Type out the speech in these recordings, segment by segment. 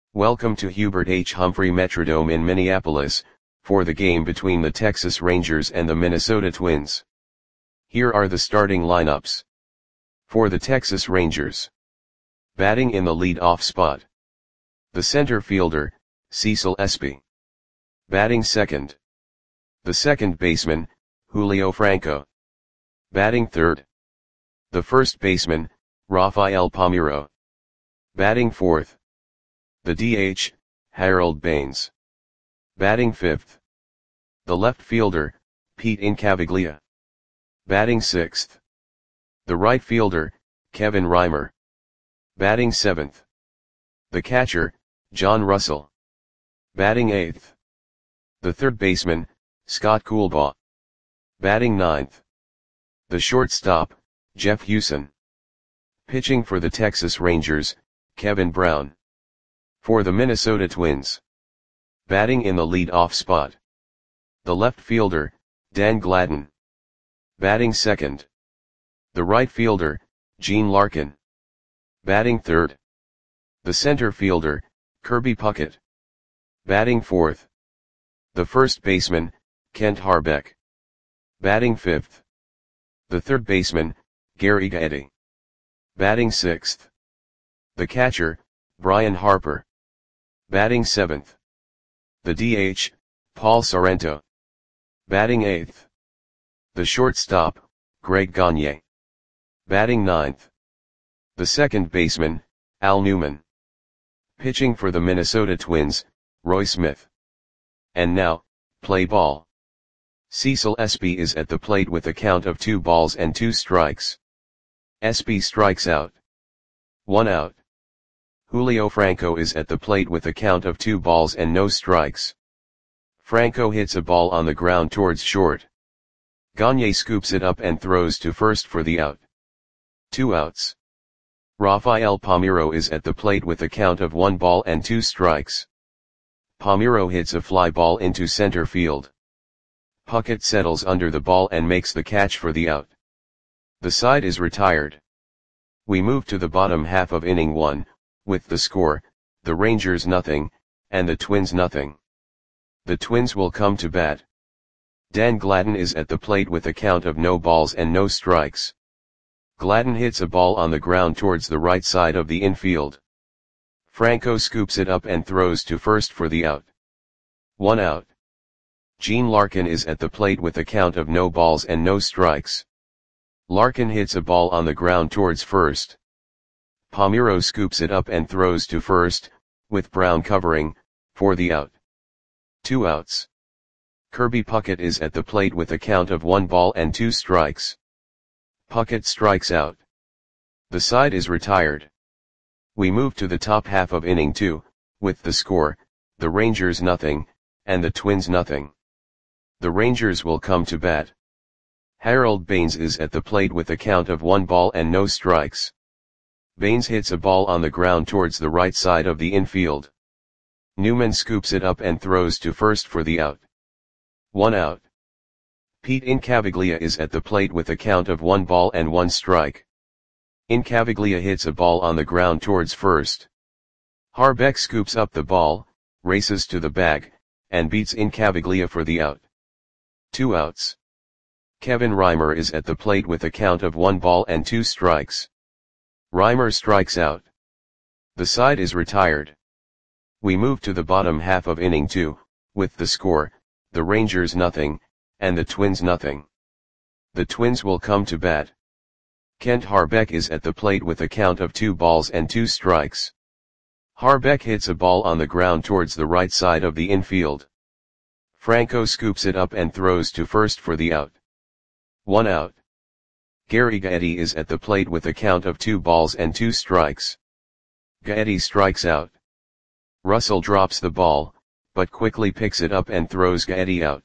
Welcome to Hubert H. Humphrey Metrodome in Minneapolis, for the game between the Texas Rangers and the Minnesota Twins. Here are the starting lineups. For the Texas Rangers. Batting in the lead-off spot. The center fielder, Cecil Espy. Batting second. The second baseman, Julio Franco. Batting third. The first baseman, Rafael Palmeiro. Batting fourth. The DH, Harold Baines. Batting fifth. The left fielder, Pete Incaviglia. Batting sixth. The right fielder, Kevin Reimer. Batting seventh. The catcher, John Russell. Batting eighth. The third baseman, Scott Coolbaugh. Batting ninth. The shortstop, Jeff Hewson. Pitching for the Texas Rangers, Kevin Brown. For the Minnesota Twins. Batting in the lead-off spot. The left fielder, Dan Gladden. Batting second. The right fielder, Gene Larkin. Batting third. The center fielder, Kirby Puckett. Batting fourth. The first baseman, Kent Harbeck. Batting fifth. The third baseman, Gary Gaetti. Batting sixth. The catcher, Brian Harper. Batting seventh. The DH, Paul Sorrento. Batting eighth. The shortstop, Greg Gagne. Batting ninth. The second baseman, Al Newman. Pitching for the Minnesota Twins, Roy Smith. And now, play ball. Cecil Espy is at the plate with a count of 2 balls and 2 strikes. Espy strikes out. 1 out. Julio Franco is at the plate with a count of 2 balls and no strikes. Franco hits a ball on the ground towards short. Gagne scoops it up and throws to first for the out. 2 outs. Rafael Palmeiro is at the plate with a count of 1 ball and 2 strikes. Palmeiro hits a fly ball into center field. Puckett settles under the ball and makes the catch for the out. The side is retired. We move to the bottom half of inning 1, with the score, the Rangers nothing, and the Twins nothing. The Twins will come to bat. Dan Gladden is at the plate with a count of no balls and no strikes. Gladden hits a ball on the ground towards the right side of the infield. Franco scoops it up and throws to first for the out. 1 out. Gene Larkin is at the plate with a count of no balls and no strikes. Larkin hits a ball on the ground towards first. Palmeiro scoops it up and throws to first, with Brown covering, for the out. 2 outs. Kirby Puckett is at the plate with a count of 1 ball and 2 strikes. Puckett strikes out. The side is retired. We move to the top half of inning 2, with the score, the Rangers nothing, and the Twins nothing. The Rangers will come to bat. Harold Baines is at the plate with a count of 1 ball and no strikes. Baines hits a ball on the ground towards the right side of the infield. Newman scoops it up and throws to first for the out. 1 out. Pete Incaviglia is at the plate with a count of 1 ball and 1 strike. Incaviglia hits a ball on the ground towards first. Harbeck scoops up the ball, races to the bag, and beats Incaviglia for the out. 2 outs. Kevin Reimer is at the plate with a count of 1 ball and 2 strikes. Reimer strikes out. The side is retired. We move to the bottom half of inning 2, with the score, the Rangers nothing, and the Twins nothing. The Twins will come to bat. Kent Harbeck is at the plate with a count of 2 balls and 2 strikes. Harbeck hits a ball on the ground towards the right side of the infield. Franco scoops it up and throws to first for the out. 1 out. Gary Gaetti is at the plate with a count of 2 balls and 2 strikes. Gaetti strikes out. Russell drops the ball, but quickly picks it up and throws Gaetti out.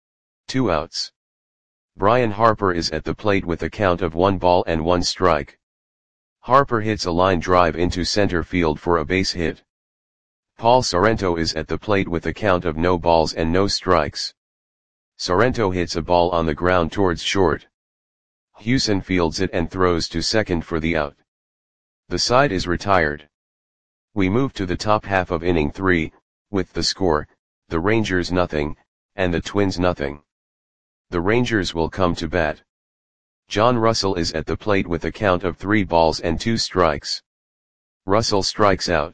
2 outs. Brian Harper is at the plate with a count of 1 ball and 1 strike. Harper hits a line drive into center field for a base hit. Paul Sorrento is at the plate with a count of no balls and no strikes. Sorrento hits a ball on the ground towards short. Hewson fields it and throws to second for the out. The side is retired. We move to the top half of inning 3, with the score, the Rangers nothing, and the Twins nothing. The Rangers will come to bat. John Russell is at the plate with a count of 3 balls and 2 strikes. Russell strikes out.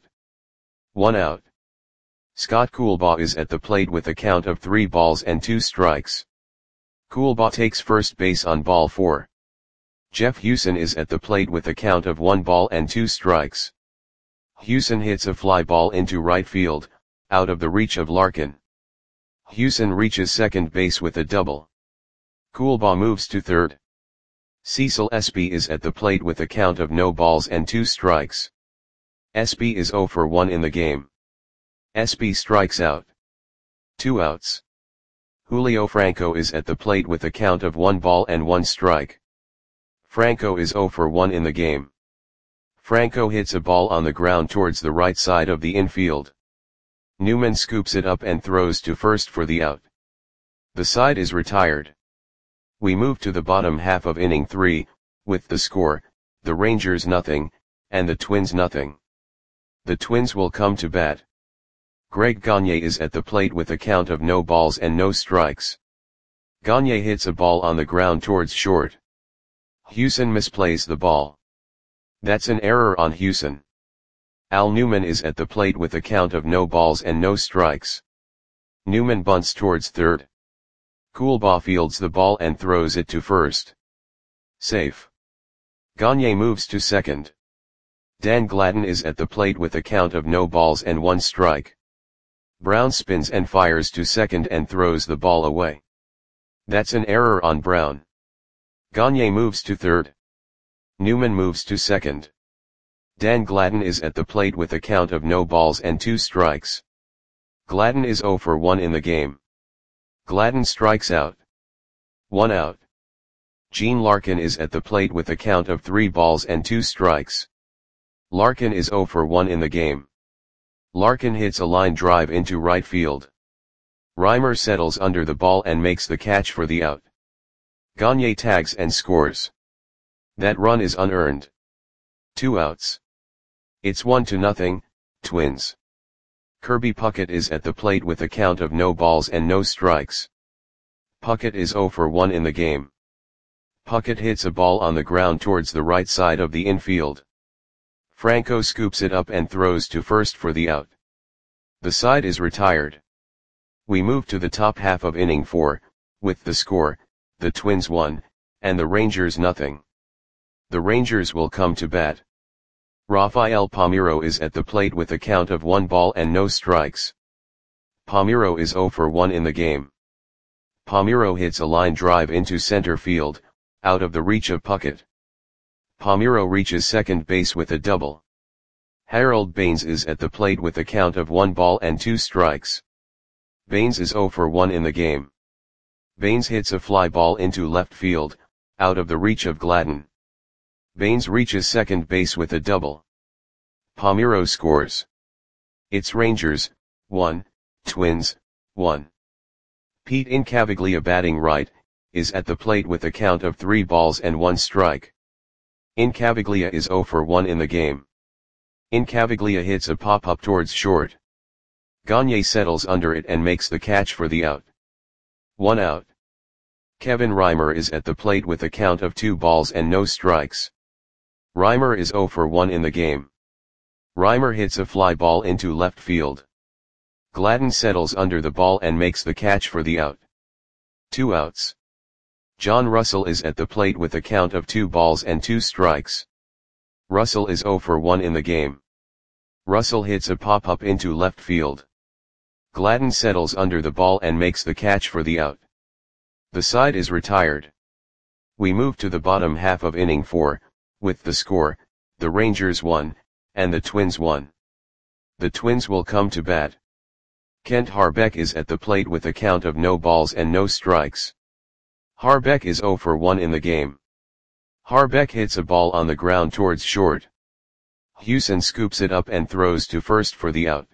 1 out. Scott Coolbaugh is at the plate with a count of 3 balls and 2 strikes. Coolbaugh takes first base on ball 4. Jeff Hewson is at the plate with a count of 1 ball and 2 strikes. Hewson hits a fly ball into right field, out of the reach of Larkin. Hewson reaches second base with a double. Coolbaugh moves to third. Cecil Espy is at the plate with a count of no balls and 2 strikes. Espy is 0 for 1 in the game. Espy strikes out. 2 outs. Julio Franco is at the plate with a count of 1 ball and 1 strike. Franco is 0 for 1 in the game. Franco hits a ball on the ground towards the right side of the infield. Newman scoops it up and throws to first for the out. The side is retired. We move to the bottom half of inning 3, with the score, the Rangers nothing, and the Twins nothing. The Twins will come to bat. Greg Gagne is at the plate with a count of no balls and no strikes. Gagne hits a ball on the ground towards short. Hewson misplays the ball. That's an error on Hewson. Al Newman is at the plate with a count of no balls and no strikes. Newman bunts towards third. Coolbaugh fields the ball and throws it to first. Safe. Gagne moves to second. Dan Gladden is at the plate with a count of no balls and 1 strike. Brown spins and fires to second and throws the ball away. That's an error on Brown. Gagne moves to third. Newman moves to second. Dan Gladden is at the plate with a count of no balls and 2 strikes. Gladden is 0 for 1 in the game. Gladden strikes out. 1 out. Gene Larkin is at the plate with a count of 3 balls and 2 strikes. Larkin is 0 for 1 in the game. Larkin hits a line drive into right field. Reimer settles under the ball and makes the catch for the out. Gagne tags and scores. That run is unearned. 2 outs. It's 1-0, Twins. Kirby Puckett is at the plate with a count of no balls and no strikes. Puckett is 0 for 1 in the game. Puckett hits a ball on the ground towards the right side of the infield. Franco scoops it up and throws to first for the out. The side is retired. We move to the top half of inning 4, with the score, the Twins 1, and the Rangers nothing. The Rangers will come to bat. Rafael Palmeiro is at the plate with a count of 1 ball and no strikes. Palmeiro is 0 for 1 in the game. Palmeiro hits a line drive into center field, out of the reach of Puckett. Palmeiro reaches second base with a double. Harold Baines is at the plate with a count of 1 ball and 2 strikes. Baines is 0 for 1 in the game. Baines hits a fly ball into left field, out of the reach of Gladden. Baines reaches second base with a double. Palmeiro scores. It's Rangers, 1, Twins, 1. Pete Incaviglia batting right, is at the plate with a count of 3 balls and 1 strike. Incaviglia is 0 for 1 in the game. Incaviglia hits a pop-up towards short. Gagne settles under it and makes the catch for the out. 1 out. Kevin Reimer is at the plate with a count of 2 balls and no strikes. Reimer is 0 for 1 in the game. Reimer hits a fly ball into left field. Gladden settles under the ball and makes the catch for the out. 2 outs. John Russell is at the plate with a count of 2 balls and 2 strikes. Russell is 0 for 1 in the game. Russell hits a pop-up into left field. Gladden settles under the ball and makes the catch for the out. The side is retired. We move to the bottom half of inning 4, with the score, the Rangers 1, and the Twins 1. The Twins will come to bat. Kent Harbeck is at the plate with a count of no balls and no strikes. Harbeck is 0 for 1 in the game. Harbeck hits a ball on the ground towards short. Hewson scoops it up and throws to first for the out.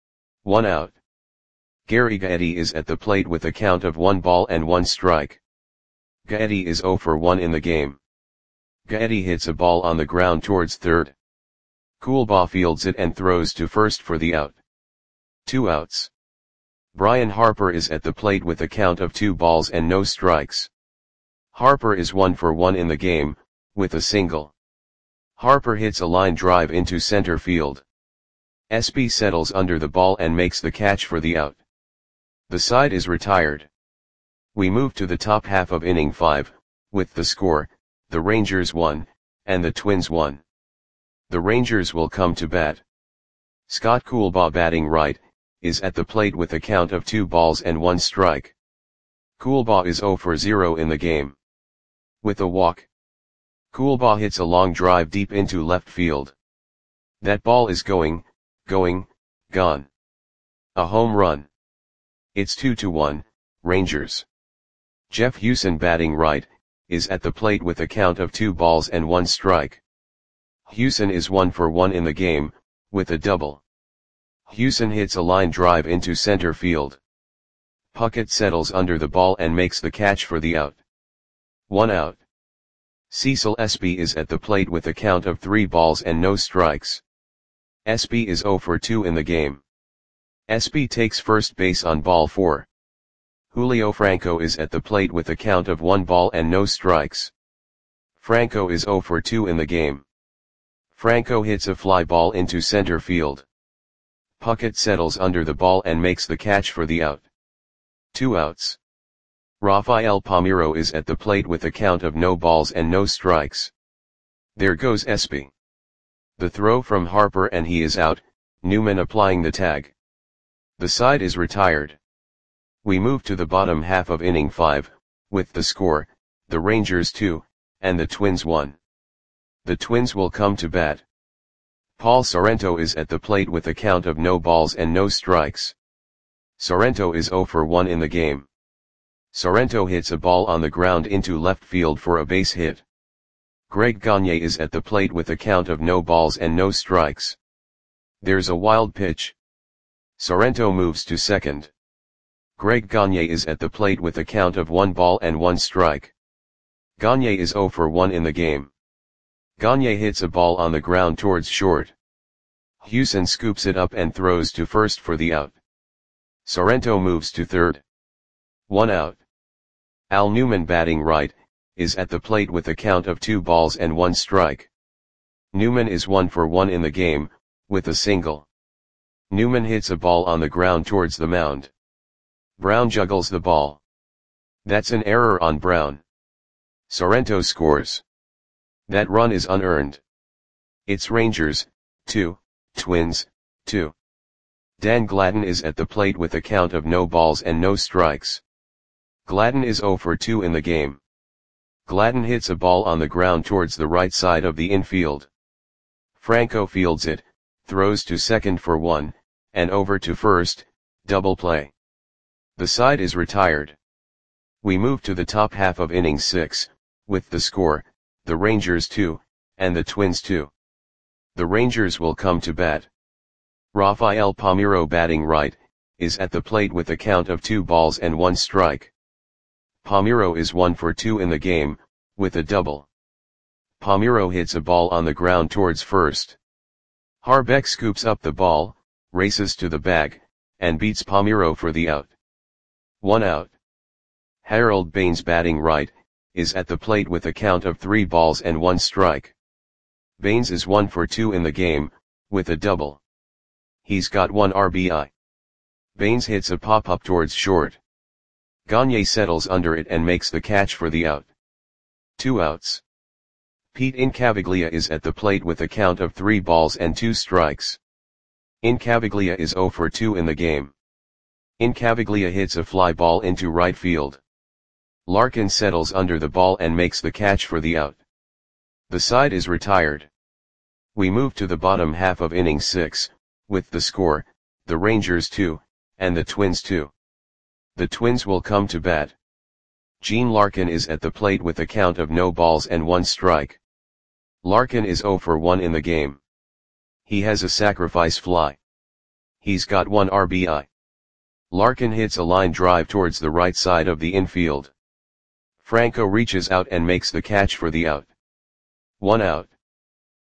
1 out. Gary Gaetti is at the plate with a count of 1 ball and 1 strike. Gaetti is 0 for 1 in the game. Gaetti hits a ball on the ground towards third. Coolbaugh fields it and throws to first for the out. 2 outs. Brian Harper is at the plate with a count of 2 balls and no strikes. Harper is 1 for 1 in the game, with a single. Harper hits a line drive into center field. SB settles under the ball and makes the catch for the out. The side is retired. We move to the top half of inning 5, with the score, the Rangers 1, and the Twins 1. The Rangers will come to bat. Scott Coolbaugh, batting right, is at the plate with a count of 2 balls and 1 strike. Coolbaugh is 0 for 0 in the game. With a walk. Coolbaugh hits a long drive deep into left field. That ball is gone. A home run. It's 2-1, Rangers. Jeff Hewson, batting right, is at the plate with a count of 2 balls and 1 strike. Hewson is 1 for 1 in the game, with a double. Hewson hits a line drive into center field. Puckett settles under the ball and makes the catch for the out. 1 out. Cecil SB is at the plate with a count of 3 balls and no strikes. SB is 0 for 2 in the game. SB takes first base on ball 4. Julio Franco is at the plate with a count of 1 ball and no strikes. Franco is 0 for 2 in the game. Franco hits a fly ball into center field. Puckett settles under the ball and makes the catch for the out. 2 outs. Rafael Palmeiro is at the plate with a count of no balls and no strikes. There goes SB. The throw from Harper and he is out, Newman applying the tag. The side is retired. We move to the bottom half of inning 5, with the score, the Rangers 2, and the Twins 1. The Twins will come to bat. Paul Sorrento is at the plate with a count of no balls and no strikes. Sorrento is 0 for 1 in the game. Sorrento hits a ball on the ground into left field for a base hit. Greg Gagne is at the plate with a count of no balls and no strikes. There's a wild pitch. Sorrento moves to second. Greg Gagne is at the plate with a count of 1 ball and 1 strike. Gagne is 0 for 1 in the game. Gagne hits a ball on the ground towards short. Hewson scoops it up and throws to first for the out. Sorrento moves to third. 1 out. Al Newman, batting right, is at the plate with a count of 2 balls and 1 strike. Newman is 1 for 1 in the game, with a single. Newman hits a ball on the ground towards the mound. Brown juggles the ball. That's an error on Brown. Sorrento scores. That run is unearned. It's Rangers, 2, Twins, 2. Dan Gladden is at the plate with a count of no balls and no strikes. Gladden is 0 for 2 in the game. Gladden hits a ball on the ground towards the right side of the infield. Franco fields it, throws to second for 1, and over to first, double play. The side is retired. We move to the top half of inning 6, with the score, the Rangers 2, and the Twins 2. The Rangers will come to bat. Rafael Palmeiro, batting right, is at the plate with a count of 2 balls and 1 strike. Palmeiro is 1 for 2 in the game, with a double. Palmeiro hits a ball on the ground towards first. Harbeck scoops up the ball, races to the bag, and beats Palmeiro for the out. 1 out. Harold Baines, batting right, is at the plate with a count of 3 balls and 1 strike. Baines is 1 for 2 in the game, with a double. He's got 1 RBI. Baines hits a pop-up towards short. Gagne settles under it and makes the catch for the out. 2 outs. Pete Incaviglia is at the plate with a count of 3 balls and 2 strikes. Incaviglia is 0 for 2 in the game. Incaviglia hits a fly ball into right field. Larkin settles under the ball and makes the catch for the out. The side is retired. We move to the bottom half of inning 6, with the score, the Rangers 2, and the Twins 2. The Twins will come to bat. Gene Larkin is at the plate with a count of no balls and 1 strike. Larkin is 0 for 1 in the game. He has a sacrifice fly. He's got 1 RBI. Larkin hits a line drive towards the right side of the infield. Franco reaches out and makes the catch for the out. 1 out.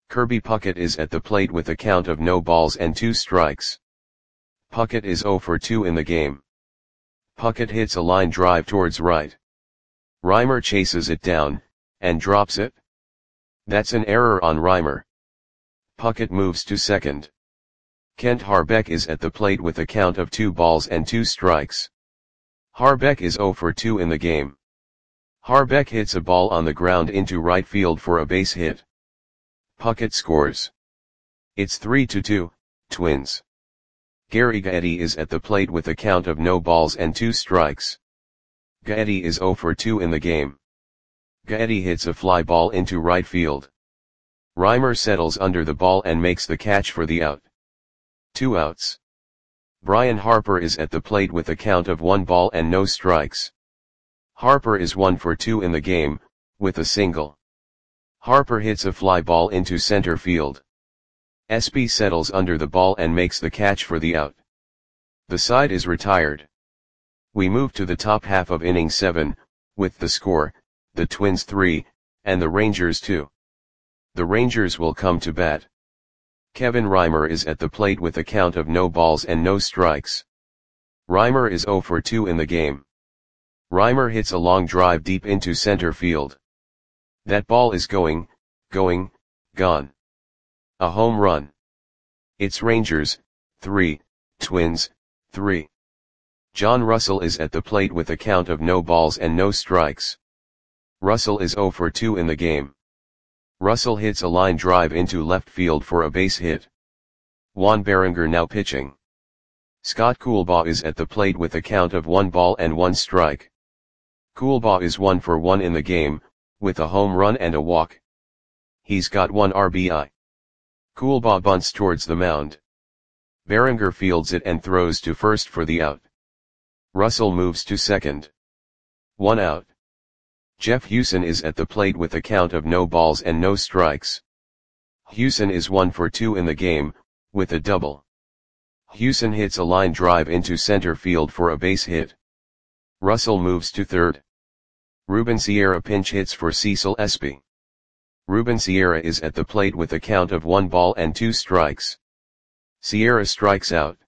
Kirby Puckett is at the plate with a count of no balls and 2 strikes. Puckett is 0 for 2 in the game. Puckett hits a line drive towards right. Reimer chases it down, and drops it. That's an error on Reimer. Puckett moves to second. Kent Harbeck is at the plate with a count of 2 balls and 2 strikes. Harbeck is 0 for 2 in the game. Harbeck hits a ball on the ground into right field for a base hit. Puckett scores. It's 3-2, Twins. Gary Gaetti is at the plate with a count of no balls and 2 strikes. Gaetti is 0 for 2 in the game. Gaetti hits a fly ball into right field. Reimer settles under the ball and makes the catch for the out. 2 outs. Brian Harper is at the plate with a count of 1 ball and no strikes. Harper is 1 for 2 in the game, with a single. Harper hits a fly ball into center field. Espy settles under the ball and makes the catch for the out. The side is retired. We move to the top half of inning 7, with the score, the Twins 3, and the Rangers 2. The Rangers will come to bat. Kevin Reimer is at the plate with a count of no balls and no strikes. Reimer is 0 for 2 in the game. Reimer hits a long drive deep into center field. That ball is gone. A home run. It's Rangers, 3, Twins, 3. John Russell is at the plate with a count of no balls and no strikes. Russell is 0 for 2 in the game. Russell hits a line drive into left field for a base hit. Juan Berenger now pitching. Scott Coolbaugh is at the plate with a count of 1 ball and 1 strike. Coolbaugh is 1 for 1 in the game, with a home run and a walk. He's got 1 RBI. Coolbaugh bunts towards the mound. Berenger fields it and throws to first for the out. Russell moves to second. 1 out. Jeff Hewson is at the plate with a count of no balls and no strikes. Hewson is 1 for 2 in the game, with a double. Hewson hits a line drive into center field for a base hit. Russell moves to third. Ruben Sierra pinch hits for Cecil Espy. Ruben Sierra is at the plate with a count of 1 ball and 2 strikes. Sierra strikes out.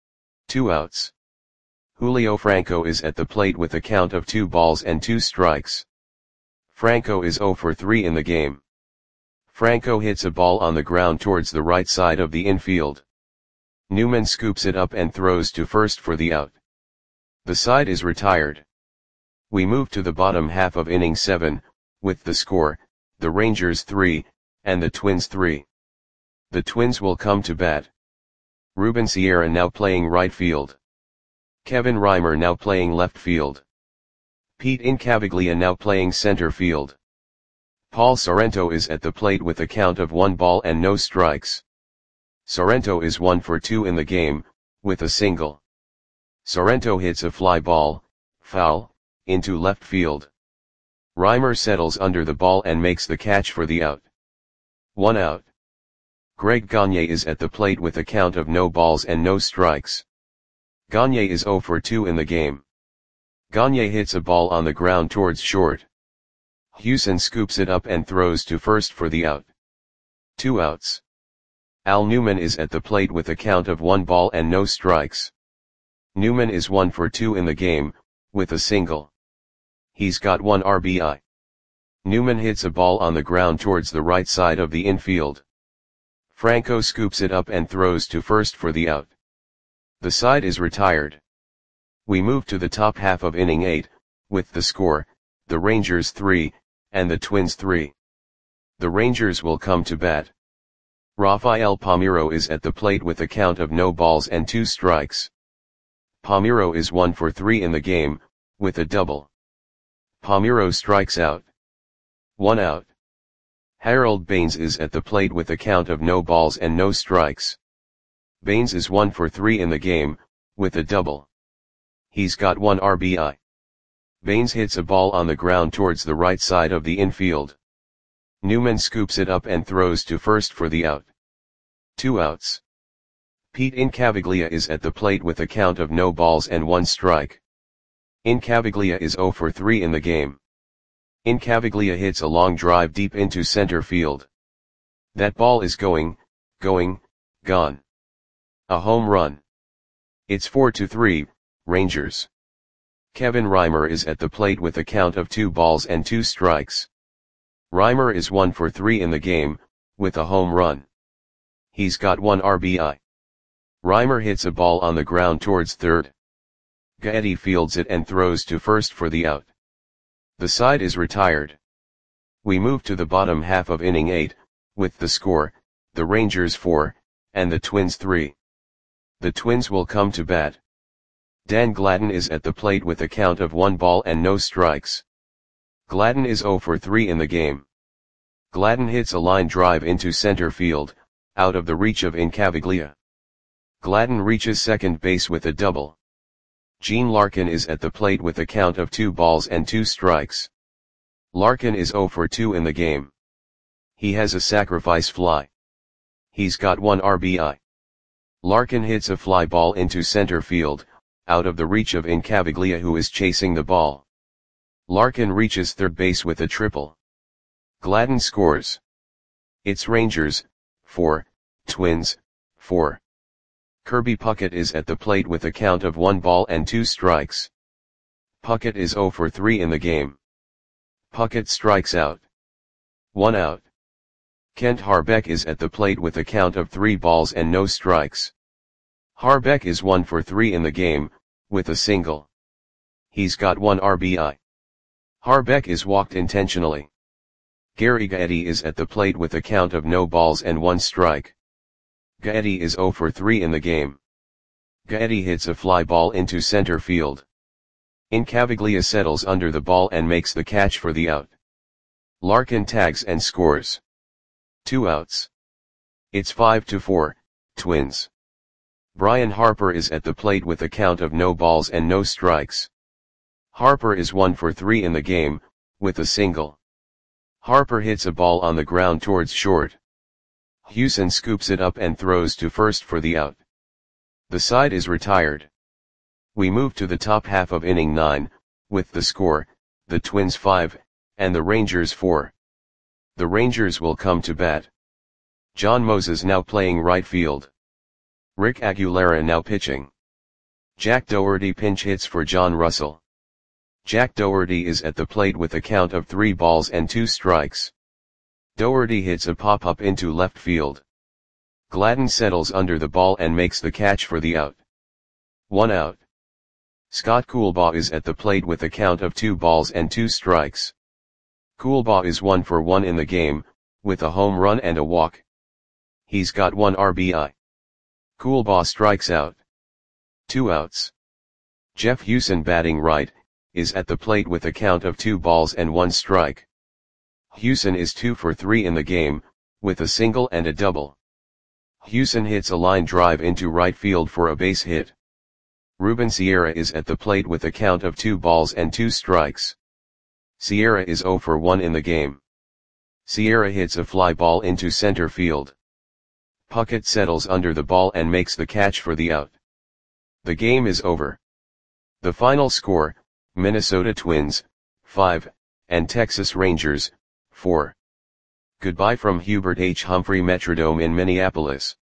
2 outs. Julio Franco is at the plate with a count of 2 balls and 2 strikes. Franco is 0 for 3 in the game. Franco hits a ball on the ground towards the right side of the infield. Newman scoops it up and throws to first for the out. The side is retired. We move to the bottom half of inning 7, with the score, the Rangers 3, and the Twins 3. The Twins will come to bat. Ruben Sierra now playing right field. Kevin Reimer now playing left field. Pete Incaviglia now playing center field. Paul Sorrento is at the plate with a count of 1 ball and no strikes. Sorrento is 1 for 2 in the game, with a single. Sorrento hits a fly ball, foul, into left field. Reimer settles under the ball and makes the catch for the out. 1 out. Greg Gagne is at the plate with a count of no balls and no strikes. Gagne is 0 for 2 in the game. Gagne hits a ball on the ground towards short. Hewson scoops it up and throws to first for the out. 2 outs. Al Newman is at the plate with a count of 1 ball and no strikes. Newman is 1 for 2 in the game, with a single. He's got 1 RBI. Newman hits a ball on the ground towards the right side of the infield. Franco scoops it up and throws to first for the out. The side is retired. We move to the top half of inning 8, with the score, the Rangers 3, and the Twins 3. The Rangers will come to bat. Rafael Palmeiro is at the plate with a count of no balls and 2 strikes. Palmeiro is 1 for 3 in the game, with a double. Palmeiro strikes out. 1 out. Harold Baines is at the plate with a count of no balls and no strikes. Baines is 1 for 3 in the game, with a double. He's got 1 RBI. Baines hits a ball on the ground towards the right side of the infield. Newman scoops it up and throws to first for the out. 2 outs. Pete Incaviglia is at the plate with a count of no balls and 1 strike. Incaviglia is 0 for 3 in the game. Incaviglia hits a long drive deep into center field. That ball is going, gone. A home run. It's 4-3, Rangers. Kevin Reimer is at the plate with a count of 2 balls and 2 strikes. Reimer is 1 for 3 in the game, with a home run. He's got 1 RBI. Reimer hits a ball on the ground towards third. Gaetti fields it and throws to first for the out. The side is retired. We move to the bottom half of inning 8, with the score, the Rangers 4, and the Twins 3. The Twins will come to bat. Dan Gladden is at the plate with a count of 1 ball and no strikes. Gladden is 0 for 3 in the game. Gladden hits a line drive into center field, out of the reach of Incaviglia. Gladden reaches second base with a double. Gene Larkin is at the plate with a count of 2 balls and 2 strikes. Larkin is 0 for 2 in the game. He has a sacrifice fly. He's got 1 RBI. Larkin hits a fly ball into center field, out of the reach of Incaviglia, who is chasing the ball. Larkin reaches third base with a triple. Gladden scores. It's Rangers 4, Twins 4. Kirby Puckett is at the plate with a count of 1 ball and 2 strikes. Puckett is 0 for 3 in the game. Puckett strikes out. 1 out. Kent Harbeck is at the plate with a count of 3 balls and no strikes. Harbeck is 1 for 3 in the game, with a single. He's got 1 RBI. Harbeck is walked intentionally. Gary Gaetti is at the plate with a count of no balls and 1 strike. Gaetti is 0 for 3 in the game. Gaetti hits a fly ball into center field. Incaviglia settles under the ball and makes the catch for the out. Larkin tags and scores. 2 outs. It's 5-4, Twins. Brian Harper is at the plate with a count of no balls and no strikes. Harper is 1 for 3 in the game, with a single. Harper hits a ball on the ground towards short. Hewson scoops it up and throws to first for the out. The side is retired. We move to the top half of inning 9, with the score, the Twins 5, and the Rangers 4. The Rangers will come to bat. John Moses now playing right field. Rick Aguilera now pitching. Jack Dougherty pinch hits for John Russell. Jack Dougherty is at the plate with a count of 3 balls and 2 strikes. Dougherty hits a pop-up into left field. Gladden settles under the ball and makes the catch for the out. 1 out. Scott Coolbaugh is at the plate with a count of 2 balls and 2 strikes. Coolbaugh is 1 for 1 in the game, with a home run and a walk. He's got 1 RBI. Coolbaugh strikes out. 2 outs. Jeff Hewson batting right, is at the plate with a count of 2 balls and 1 strike. Hewson is 2 for 3 in the game, with a single and a double. Hewson hits a line drive into right field for a base hit. Ruben Sierra is at the plate with a count of 2 balls and 2 strikes. Sierra is 0 for 1 in the game. Sierra hits a fly ball into center field. Puckett settles under the ball and makes the catch for the out. The game is over. The final score, Minnesota Twins, 5, and Texas Rangers, 4. Goodbye from Hubert H. Humphrey Metrodome in Minneapolis.